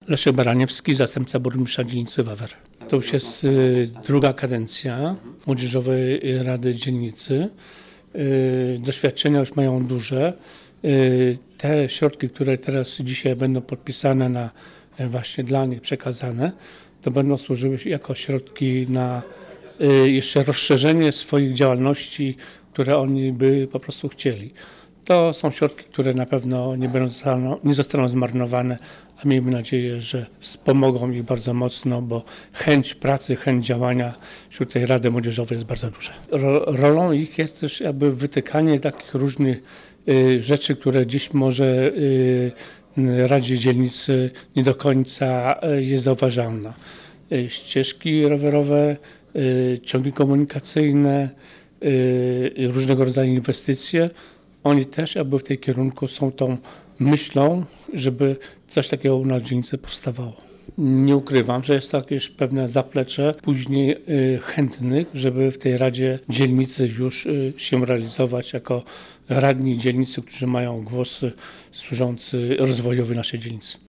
Leszek Baraniewski, zastępca burmistrza dzielnicy Wawer. To już jest druga kadencja Młodzieżowej Rady Dzielnicy. Doświadczenia już mają duże. Te środki, które dzisiaj będą podpisane właśnie dla nich przekazane, to będą służyły jako środki na jeszcze rozszerzenie swoich działalności, które oni by po prostu chcieli. To są środki, które na pewno nie zostaną zmarnowane, a miejmy nadzieję, że wspomogą ich bardzo mocno, bo chęć pracy, chęć działania wśród tej Rady Młodzieżowej jest bardzo duża. Rolą ich jest też wytykanie takich różnych rzeczy, które dziś może Radzie Dzielnicy nie do końca jest zauważalna. Ścieżki rowerowe, ciągi komunikacyjne, różnego rodzaju inwestycje. Oni też w tej kierunku są tą myślą, żeby coś takiego u nas w dzielnicy powstawało. Nie ukrywam, że jest to jakieś pewne zaplecze później chętnych, żeby w tej Radzie Dzielnicy już się realizować jako radni dzielnicy, którzy mają głos służący rozwojowi naszej dzielnicy.